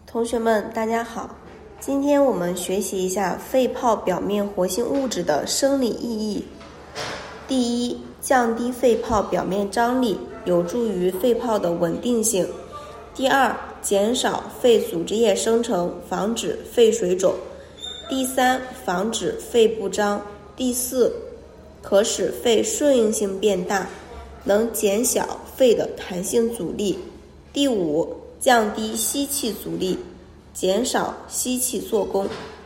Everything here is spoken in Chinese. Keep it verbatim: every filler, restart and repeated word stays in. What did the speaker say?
同学们，大家好，今天我们学习一下肺泡表面活性物质的生理意义。第一，降低肺泡表面张力，有助于肺泡的稳定性。第二，减少肺组织液生成，防止肺水肿。第三，防止肺不张。第四，可使肺顺应性变大，能减小肺的弹性阻力。第五，降低吸气阻力，减少吸气做功。